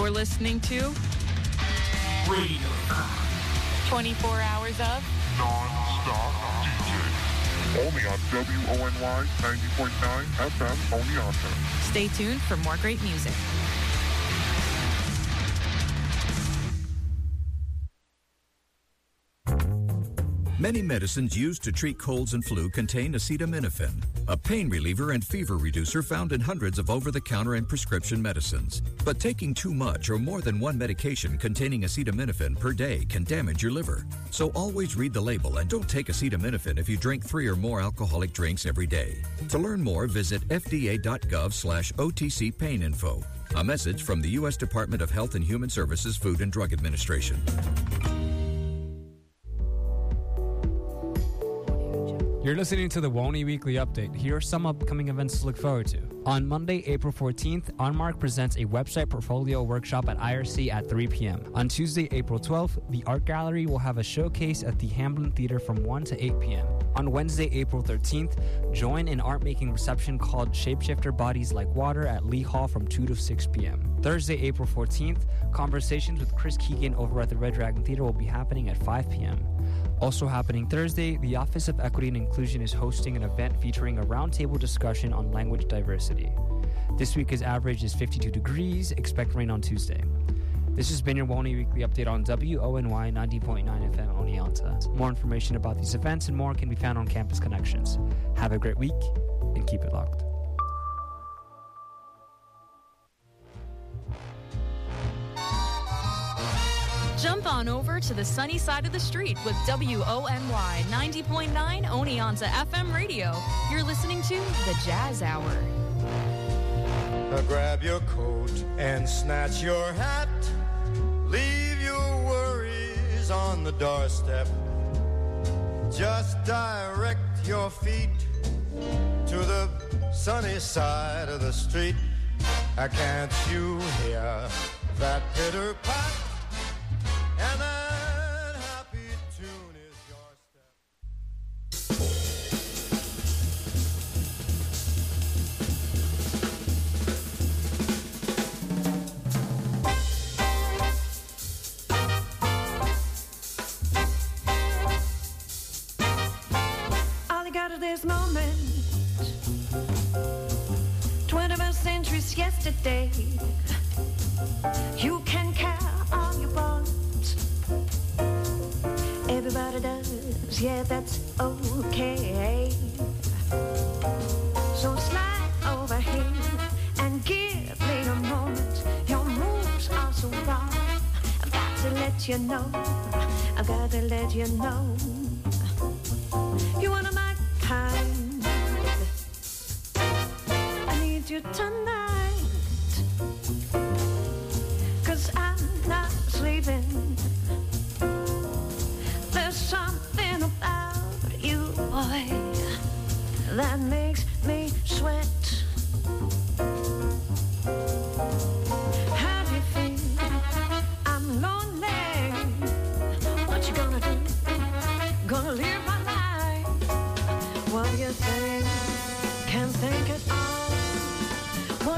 You're listening to Radio 24 hours of non-stop DJ. Only on WONY 90.9 FM Oneonta. Stay tuned for more great music. Many medicines used to treat colds and flu contain acetaminophen, a pain reliever and fever reducer found in hundreds of over-the-counter and prescription medicines. But taking too much or more than one medication containing acetaminophen per day can damage your liver. So always read the label and don't take acetaminophen if you drink 3 or more alcoholic drinks every day. To learn more, visit fda.gov/OTC pain info. A message from the U.S. Department of Health and Human Services Food and Drug Administration. You're listening to the WONY Weekly Update. Here are some upcoming events to look forward to. On Monday, April 14th, Onmark presents a website portfolio workshop at IRC at 3 p.m. On Tuesday, April 12th, the Art Gallery will have a showcase at the Hamblin Theater from 1 to 8 p.m. On Wednesday, April 13th, join an art-making reception called Shapeshifter Bodies Like Water at Lee Hall from 2 to 6 p.m. Thursday, April 14th, conversations with Chris Keegan over at the Red Dragon Theater will be happening at 5 p.m. Also happening Thursday, the Office of Equity and Inclusion is hosting an event featuring a roundtable discussion on language diversity. This week's average is 52 degrees. Expect rain on Tuesday. This has been your WONY Weekly Update on WONY 90.9 FM Oneonta. More information about these events and more can be found on Campus Connections. Have a great week and keep it locked. Jump on over to the sunny side of the street with WONY 90.9 Oneonta FM radio. You're listening to The Jazz Hour. Grab your coat and snatch your hat. Leave your worries on the doorstep. Just direct your feet to the sunny side of the street. Can't you hear that pitter-pat? And that happy tune is your step. All you got is this moment. 21st century's yesterday. You can care all you want. Everybody does, yeah, that's okay. So slide over here and give me a moment. Your moves are so wrong. I've got to let you know. I've got to let you know. You're one of my kind. I need you tonight. 'Cause I'm not sleeping. There's something about you, boy, that makes me sweat. How do you feel? I'm lonely. What you gonna do? Gonna live my life. What do you think? Can't think at all. What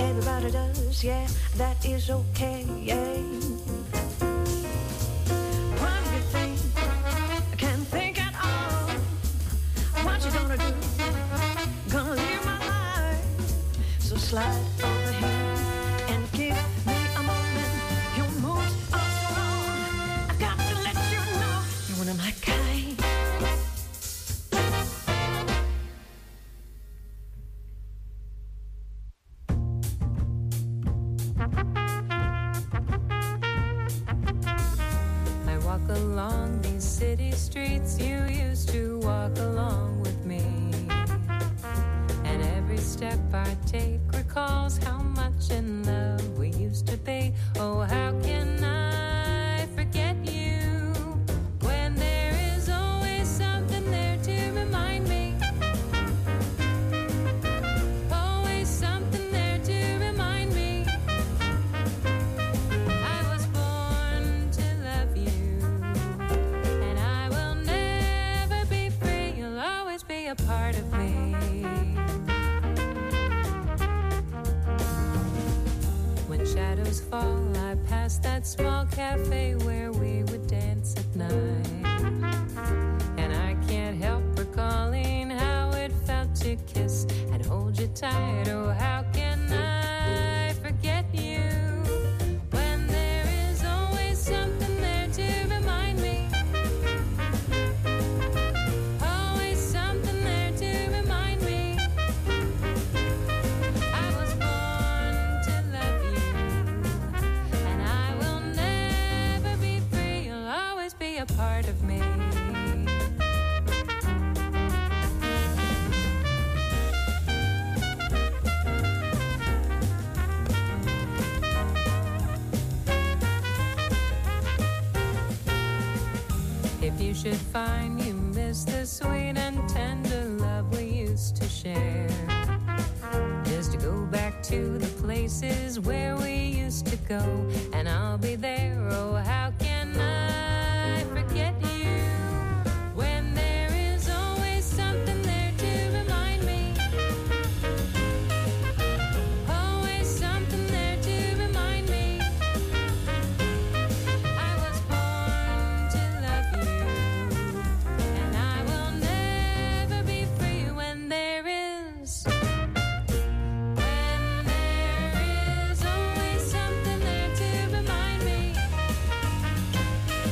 everybody does, yeah, that is okay, yeah. What do you think? I can't think at all. What you gonna do? Gonna live my life. So slide over here and give me a moment. Your moves are so wrong. I've got to let you know you're one of my kind. Along these city streets you used to walk along with me, and every step I take recalls how much in love we used to be. Oh, how can I forget you when there is always something there to remind me, always something there to remind me I was born to love you. A part of me. When shadows fall, I pass that small cafe where we would dance at night, and I can't help recalling how it felt to kiss and hold you tight. Oh, how can I forget you when there is always something there to remind me, a part of me. If you should find you miss the sweet and tender love we used to share, just to go back to the places where we used to go, and I'll be there. Oh, how can I forget you when there is always something there to remind me, always something there to remind me I was born to love you, and I will never be free when there is always something there to remind me.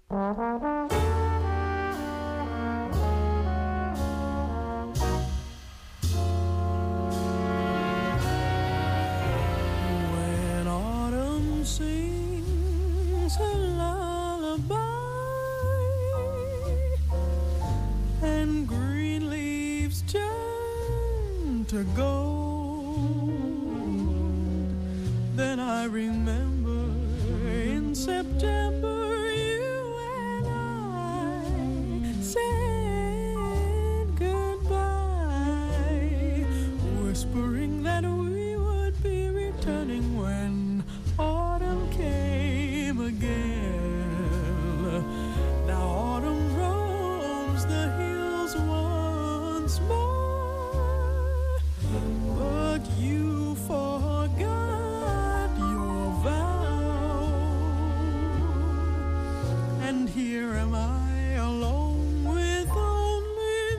To gold. Then I remember in September you and I said goodbye, whispering that we would be returning when autumn came again. Now autumn roams the hills once more. But you forgot your vow, and here am I alone with only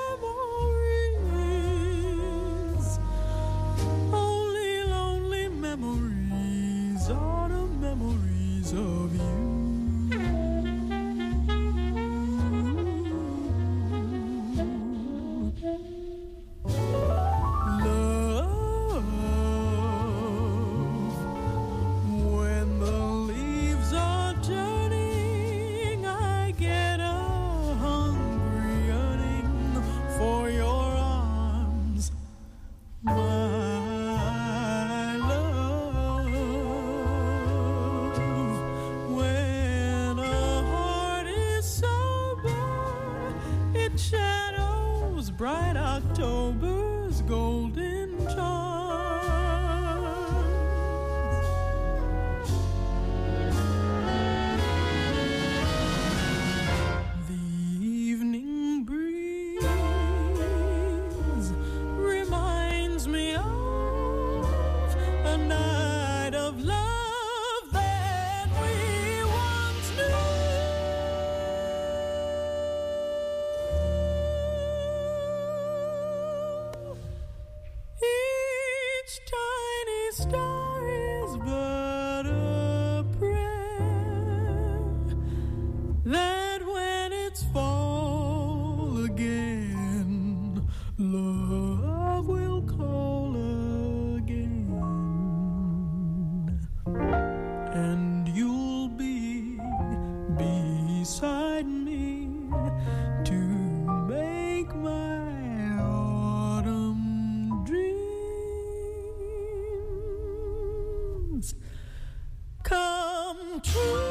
memories, only lonely memories, autumn memories of you. Bright October's golden charms. The evening breeze reminds me of a night of love that we once knew. Tiny star is but a prayer that when it's fall again, love will call again, and you'll be beside me to make my autumn dreams come true.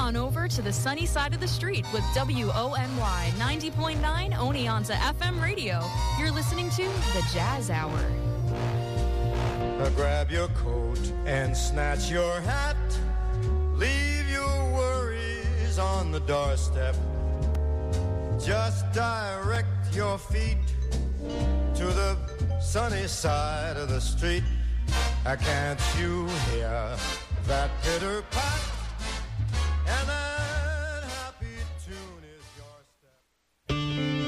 on over to the sunny side of the street with WONY 90.9 Oneonta FM radio. You're listening to The Jazz Hour. Grab your coat and snatch your hat. Leave your worries on the doorstep. Just direct your feet to the sunny side of the street. Can't you hear that pitter pat? And that happy tune is your step.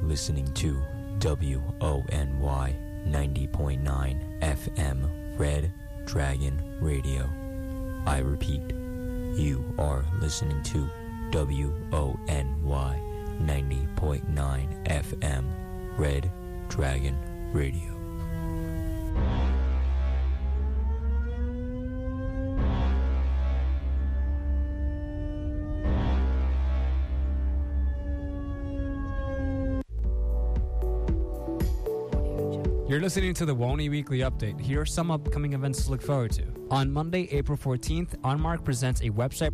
listening to WONY 90.9 FM Red Dragon Radio. I repeat, you are listening to WONY 90.9 FM Red Dragon Radio. You're listening to the WONY Weekly Update. Here are some upcoming events to look forward to. On Monday, April 14th, Onmark presents a website